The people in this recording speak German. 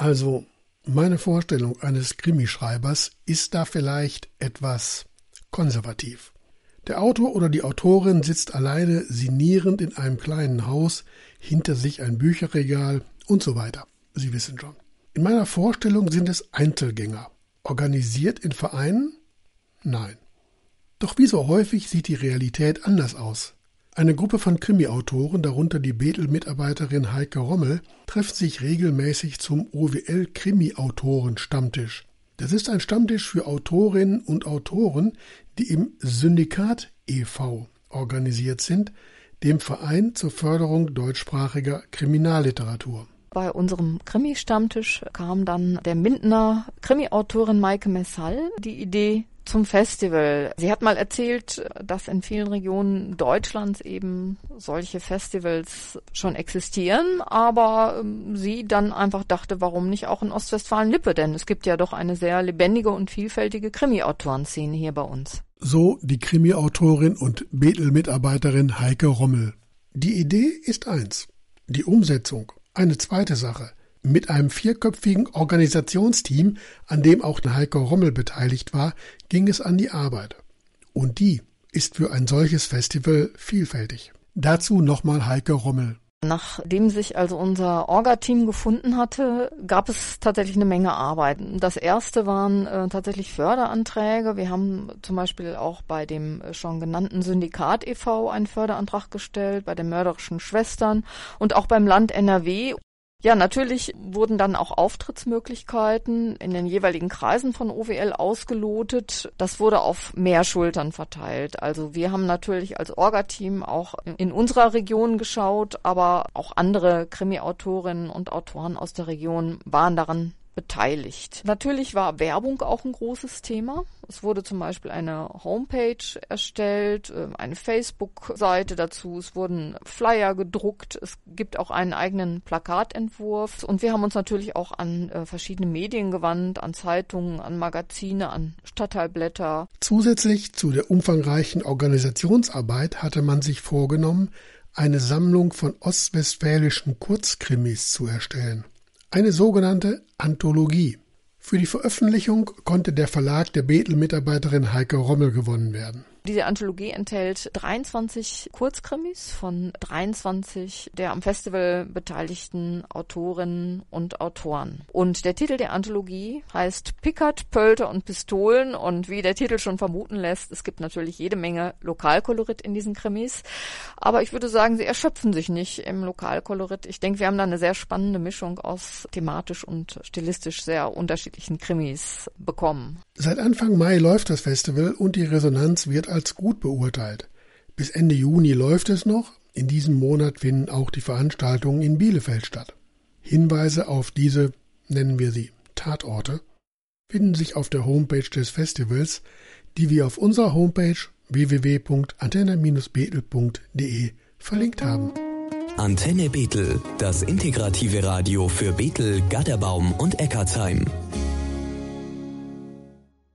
Also, meine Vorstellung eines Krimischreibers ist da vielleicht etwas konservativ. Der Autor oder die Autorin sitzt alleine sinnierend in einem kleinen Haus, hinter sich ein Bücherregal und so weiter. Sie wissen schon. In meiner Vorstellung sind es Einzelgänger. Organisiert in Vereinen? Nein. Doch wie so häufig sieht die Realität anders aus. Eine Gruppe von Krimi-Autoren, darunter die Bethel-Mitarbeiterin Heike Rommel, treffen sich regelmäßig zum OWL-Krimi-Autoren-Stammtisch. Das ist ein Stammtisch für Autorinnen und Autoren, die im Syndikat e.V. organisiert sind, dem Verein zur Förderung deutschsprachiger Kriminalliteratur. Bei unserem Krimi-Stammtisch kam dann der Mindener Krimi-Autorin Maike Messall die Idee zum Festival. Sie hat mal erzählt, dass in vielen Regionen Deutschlands eben solche Festivals schon existieren, aber sie dann einfach dachte, warum nicht auch in Ostwestfalen-Lippe, denn es gibt ja doch eine sehr lebendige und vielfältige Krimi-Autorenszene hier bei uns. So die Krimi-Autorin und Bethel-Mitarbeiterin Heike Rommel. Die Idee ist eins, die Umsetzung eine zweite Sache. Mit einem 4-köpfigen Organisationsteam, an dem auch Heike Rommel beteiligt war, ging es an die Arbeit. Und die ist für ein solches Festival vielfältig. Dazu nochmal Heike Rommel. Nachdem sich also unser Orga-Team gefunden hatte, gab es tatsächlich eine Menge Arbeit. Das erste waren tatsächlich Förderanträge. Wir haben zum Beispiel auch bei dem schon genannten Syndikat e.V. einen Förderantrag gestellt, bei den Mörderischen Schwestern und auch beim Land NRW. Ja, natürlich wurden dann auch Auftrittsmöglichkeiten in den jeweiligen Kreisen von OWL ausgelotet. Das wurde auf mehr Schultern verteilt. Also wir haben natürlich als Orga-Team auch in unserer Region geschaut, aber auch andere Krimi-Autorinnen und Autoren aus der Region waren daran beteiligt. Natürlich war Werbung auch ein großes Thema. Es wurde zum Beispiel eine Homepage erstellt, eine Facebook-Seite dazu, es wurden Flyer gedruckt, es gibt auch einen eigenen Plakatentwurf und wir haben uns natürlich auch an verschiedene Medien gewandt, an Zeitungen, an Magazine, an Stadtteilblätter. Zusätzlich zu der umfangreichen Organisationsarbeit hatte man sich vorgenommen, eine Sammlung von ostwestfälischen Kurzkrimis zu erstellen. Eine sogenannte Anthologie. Für die Veröffentlichung konnte der Verlag der Bethel-Mitarbeiterin Heike Rommel gewonnen werden. Diese Anthologie enthält 23 Kurzkrimis von 23 der am Festival beteiligten Autorinnen und Autoren. Und der Titel der Anthologie heißt Pickert, Pölter und Pistolen. Und wie der Titel schon vermuten lässt, es gibt natürlich jede Menge Lokalkolorit in diesen Krimis. Aber ich würde sagen, sie erschöpfen sich nicht im Lokalkolorit. Ich denke, wir haben da eine sehr spannende Mischung aus thematisch und stilistisch sehr unterschiedlichen Krimis bekommen. Seit Anfang Mai läuft das Festival und die Resonanz wird als gut beurteilt. Bis Ende Juni läuft es noch. In diesem Monat finden auch die Veranstaltungen in Bielefeld statt. Hinweise auf diese, nennen wir sie Tatorte, finden sich auf der Homepage des Festivals, die wir auf unserer Homepage www.antenne-bethel.de verlinkt haben. Antenne Bethel, das integrative Radio für Bethel, Gaderbaum und Eckartsheim.